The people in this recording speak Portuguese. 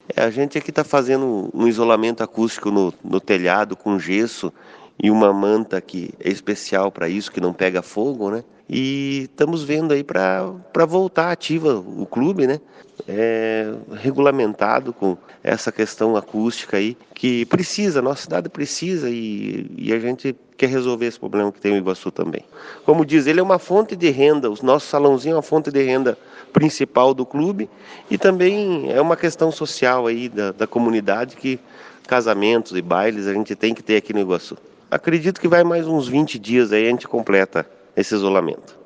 A gente aqui está fazendo um isolamento acústico no telhado com gesso e uma manta que é especial para isso, que não pega fogo, né? E estamos vendo aí para voltar ativa o clube, né? Regulamentado com essa questão acústica aí, que precisa, nossa cidade precisa e a gente quer resolver esse problema que tem o Iguaçu também. Como diz, ele é uma fonte de renda, o nosso salãozinho é uma fonte de renda principal do clube e também é uma questão social aí da comunidade que casamentos e bailes a gente tem que ter aqui no Iguaçu. Acredito que vai mais uns 20 dias aí a gente completa esse isolamento.